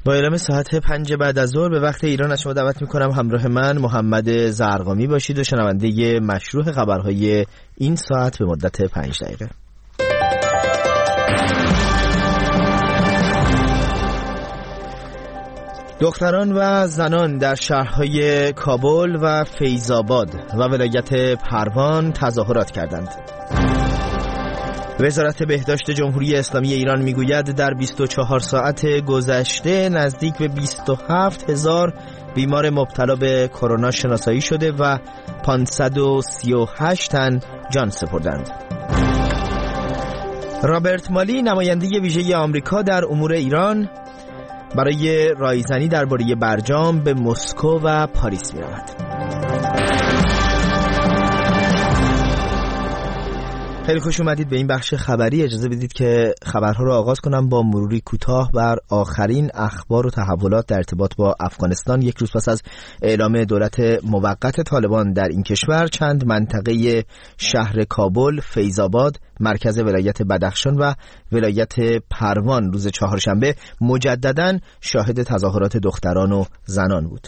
با اعلام ساعت 5 بعد از ظهر به وقت ایران از شما دعوت میکنم همراه من محمد زرقامی باشید و شنونده مشروح خبرهای این ساعت به مدت 5 دقیقه. دختران و زنان در شهرهای کابل و فیض‌آباد و ولایت پروان تظاهرات کردند. وزارت بهداشت جمهوری اسلامی ایران میگوید در 24 ساعت گذشته نزدیک به 27,000 بیمار مبتلا به کرونا شناسایی شده و 538 تن جان سپردند. رابرت مالی نماینده ویژه آمریکا در امور ایران برای رایزنی درباره برجام به مسکو و پاریس می‌رود. خیلی خوش اومدید به این بخش خبری. اجازه بدید که خبرها رو آغاز کنم با مروری کوتاه بر آخرین اخبار و تحولات در ارتباط با افغانستان. یک روز پس از اعلام دولت موقت طالبان در این کشور، چند منطقه شهر کابل، فیض‌آباد، مرکز ولایت بدخشان و ولایت پروان روز چهارشنبه مجدداً شاهد تظاهرات دختران و زنان بود.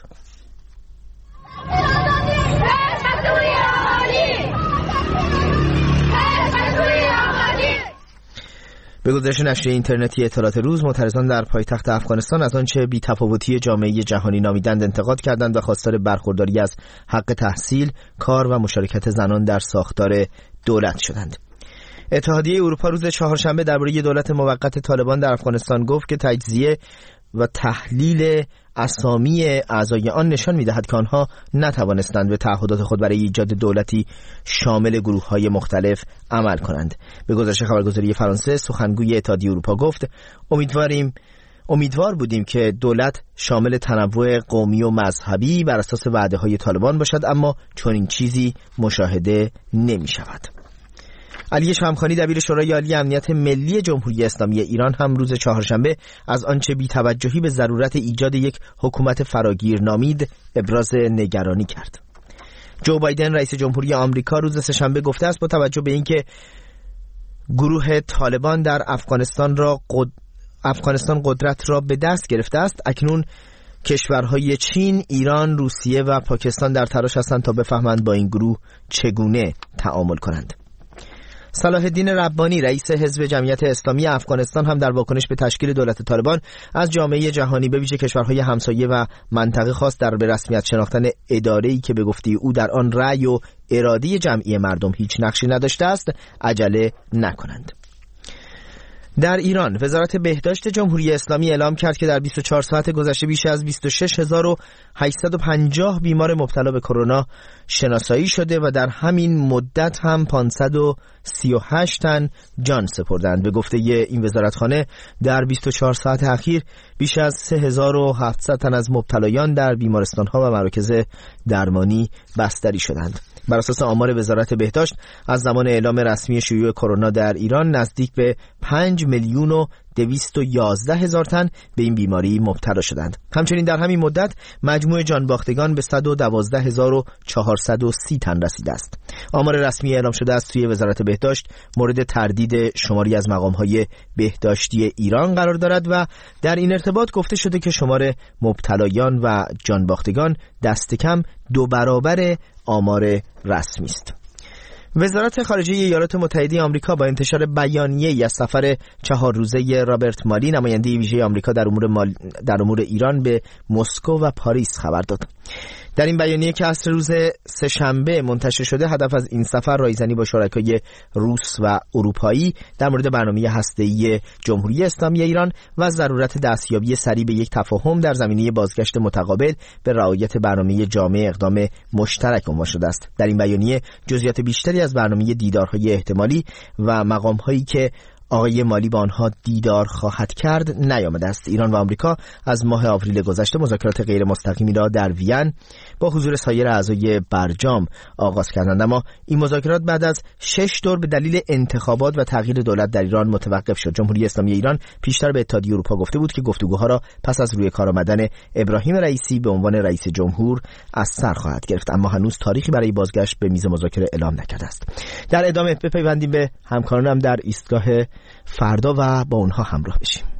به گزارش نشریه اینترنتی اطلاعات روز، معترضان در پایتخت افغانستان از آنچه بی‌تفاوتی جامعه جهانی نامیدند انتقاد کردند و خواستار برخورداری از حق تحصیل، کار و مشارکت زنان در ساختار دولت شدند. اتحادیه اروپا روز چهارشنبه درباره دولت موقت طالبان در افغانستان گفت که تجزیه و تحلیل اسامی اعضای آن نشان می‌دهد که آنها نتوانستند به تعهدات خود برای ایجاد دولتی شامل گروه‌های مختلف عمل کنند. به گزارش خبرگزاری فرانسه، سخنگوی اتحادیه اروپا گفت امیدوار بودیم که دولت شامل تنوع قومی و مذهبی بر اساس وعده‌های طالبان باشد، اما چنین چیزی مشاهده نمی‌شود. علی شمخانی دبیر شورای عالی امنیت ملی جمهوری اسلامی ایران هم روز چهارشنبه از آنچه بی‌توجهی به ضرورت ایجاد یک حکومت فراگیر نامید ابراز نگرانی کرد. جو بایدن رئیس جمهوری آمریکا روز سه‌شنبه گفته است با توجه به اینکه گروه طالبان در افغانستان قدرت را به دست گرفته است، اکنون کشورهای چین، ایران، روسیه و پاکستان در تلاش هستند تا بفهمند با این گروه چگونه تعامل کنند. صلاح الدین ربانی رئیس حزب جمعیت اسلامی افغانستان هم در واکنش به تشکیل دولت طالبان از جامعه جهانی به ویژه کشورهای همسایه و منطقه خواست در به رسمیت شناختن اداره‌ای که به گفته او در آن رأی و اراده جمعی مردم هیچ نقشی نداشته است عجله نکنند. در ایران وزارت بهداشت جمهوری اسلامی اعلام کرد که در 24 ساعت گذشته بیش از 26850 بیمار مبتلا به کرونا شناسایی شده و در همین مدت هم 538 تن جان سپردند. به گفته این وزارتخانه در 24 ساعت اخیر بیش از 3700 تن از مبتلایان در بیمارستان‌ها و مراکز درمانی بستری شدند. بر اساس آمار وزارت بهداشت از زمان اعلام رسمی شیوع کرونا در ایران نزدیک به 5,211,000 تن به این بیماری مبتلا شدند. همچنین در همین مدت مجموع جانباختگان به 112,430 تن رسیده است. آمار رسمی اعلام شده است سوی وزارت بهداشت مورد تردید شماری از مقام‌های بهداشتی ایران قرار دارد و در این ارتباط گفته شده که شمار مبتلایان و جانباختگان دست کم 2 برابر آمار رسمی است. وزارت خارجه ایالات متحده آمریکا با انتشار بیانیه‌ای از سفر 4 روزه رابرت مالی نماینده ویژه آمریکا در امور ایران به مسکو و پاریس خبر داد. در این بیانیه که عصر روز سه‌شنبه منتشر شده، هدف از این سفر رایزنی با شرکای روس و اروپایی در مورد برنامه هسته‌ای جمهوری اسلامی ایران و ضرورت دستیابی سریع به یک تفاهم در زمینه بازگشت متقابل به رعایت برنامه جامع اقدام مشترک عنوان شده است. در این بیانیه جزئیات بیشتری از برنامه دیدارهای احتمالی و مقام‌هایی که آقای مالی با آنها دیدار خواهد کرد نیامده است. ایران و آمریکا از ماه آوریل گذشته مذاکرات غیر مستقیمی را در وین با حضور سایر اعضای برجام آغاز کردند، اما این مذاکرات بعد از 6 دور به دلیل انتخابات و تغییر دولت در ایران متوقف شد. جمهوری اسلامی ایران پیشتر به اتحادیه اروپا گفته بود که گفتگوها را پس از روی کار آمدن ابراهیم رئیسی به عنوان رئیس جمهور از سر خواهد گرفت، اما هنوز تاریخی برای بازگشت به میز مذاکره اعلام نکرده است. در ادامه بپیوندیم به همکارانم در ایستگاه فردا و با اونها همراه بشیم.